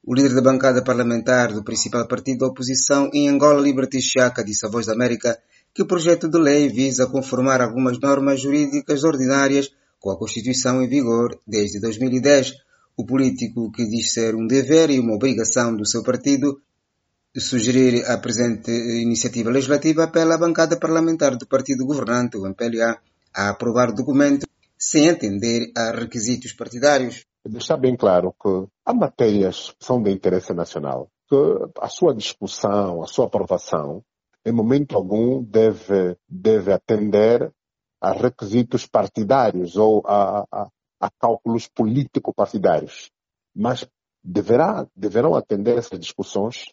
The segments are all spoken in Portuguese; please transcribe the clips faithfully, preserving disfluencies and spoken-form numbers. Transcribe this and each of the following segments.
O líder da bancada parlamentar do principal partido da oposição em Angola, Liberty Xhaka, disse à Voz da América que o projeto de lei visa conformar algumas normas jurídicas ordinárias com a Constituição em vigor desde dois mil e dez. O político, que diz ser um dever e uma obrigação do seu partido sugerir a presente iniciativa legislativa, apela à bancada parlamentar do partido governante, o M P L A, a aprovar o documento sem atender a requisitos partidários. Deixar bem claro que há matérias que são de interesse nacional, que a sua discussão, a sua aprovação, em momento algum deve, deve atender a requisitos partidários ou a, a, a cálculos político-partidários. Mas deverá, deverão atender essas discussões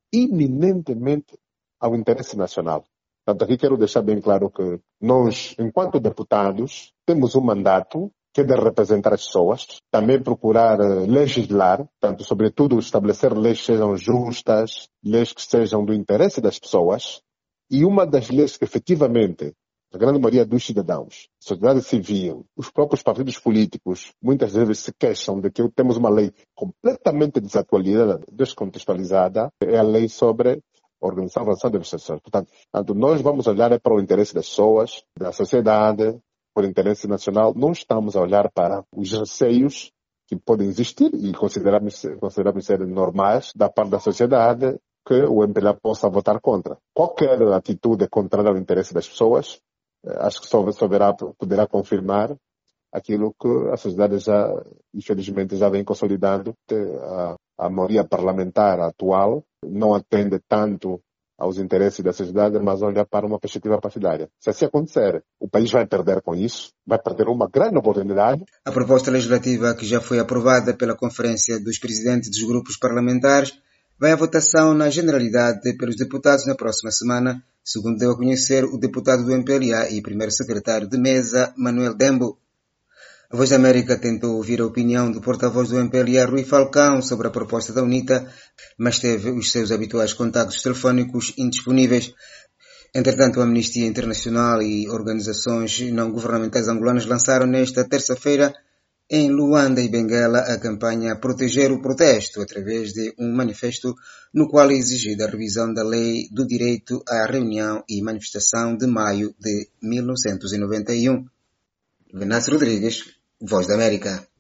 iminentemente ao interesse nacional. Portanto, aqui quero deixar bem claro que nós, enquanto deputados, temos um mandato que é de representar as pessoas, também procurar legislar, portanto, sobretudo estabelecer leis que sejam justas, leis que sejam do interesse das pessoas, e uma das leis que efetivamente a grande maioria dos cidadãos, sociedade civil, os próprios partidos políticos, muitas vezes se queixam de que temos uma lei completamente desatualizada, descontextualizada, é a lei sobre organização avançada de investigações. Portanto, nós vamos olhar para o interesse das pessoas, da sociedade, por interesse nacional. Não estamos a olhar para os receios que podem existir e consideramos, consideramos ser normais da parte da sociedade que o M P L A possa votar contra. Qualquer atitude contrária ao interesse das pessoas, acho que só, só verá, poderá confirmar aquilo que a sociedade já, infelizmente, já vem consolidando. A, a maioria parlamentar atual não atende tanto aos interesses da sociedade, mas olha para uma perspectiva partidária. Se assim acontecer, o país vai perder com isso, vai perder uma grande oportunidade. A proposta legislativa, que já foi aprovada pela Conferência dos Presidentes dos Grupos Parlamentares, vai à votação na generalidade pelos deputados na próxima semana, segundo deu a conhecer o deputado do M P L A e primeiro secretário de mesa, Manuel Dembo. A Voz da América tentou ouvir a opinião do porta-voz do M P L A, Rui Falcão, sobre a proposta da UNITA, mas teve os seus habituais contactos telefónicos indisponíveis. Entretanto, a Amnistia Internacional e organizações não-governamentais angolanas lançaram nesta terça-feira em Luanda e Benguela a campanha Proteger o Protesto, através de um manifesto no qual é exigida a revisão da Lei do Direito à Reunião e Manifestação de maio de mil novecentos e noventa e um. Venâncio Rodrigues, Voz da América.